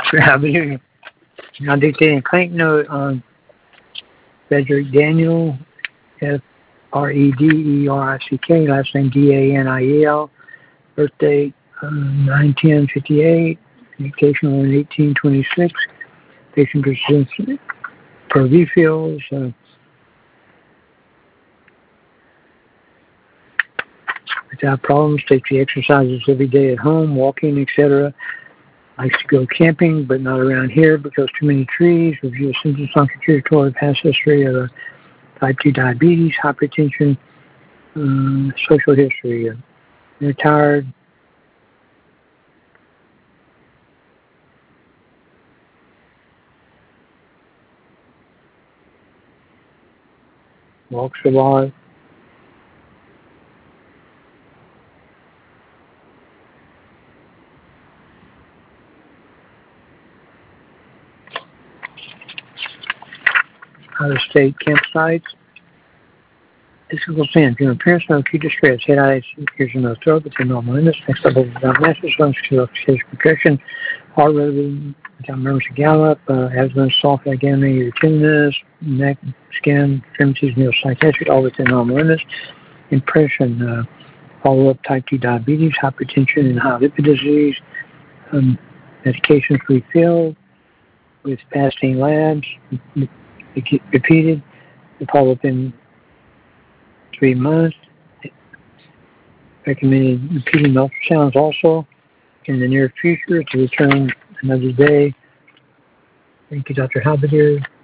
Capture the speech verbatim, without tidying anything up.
Halberdier. Now dictating claim note on Frederick Daniel, F R E D E R I C K, last name D A N I E L, birthday um, nine ten fifty-eight, communication on eighteen twenty-six, patient presents per refills, uh, without problems, takes the exercises every day at home, walking, et cetera. Likes to go camping, but not around here because too many trees. Review symptoms on contributory past history of uh, type two diabetes, hypertension, um, social history. Uh, retired. Walks a lot. Out-of-state campsites. Physical sin. Your appearance no acute distress. Head eyes, ears, and no throat, but normal illness. Next level without masters, lungs, percussion. Heart rhythm without members of gallop. Uh, asthma, soft abdomen, tenderness, neck, skin, extremities, meal psychiatric, all within normal limits. Impression. Uh, follow up type two diabetes, hypertension, and high lipid disease. Um, medications refilled with fasting labs. Repeated. Follow up in three months. Recommended repeating ultrasounds also in the near future to return another day. Thank you, Doctor Halberdier.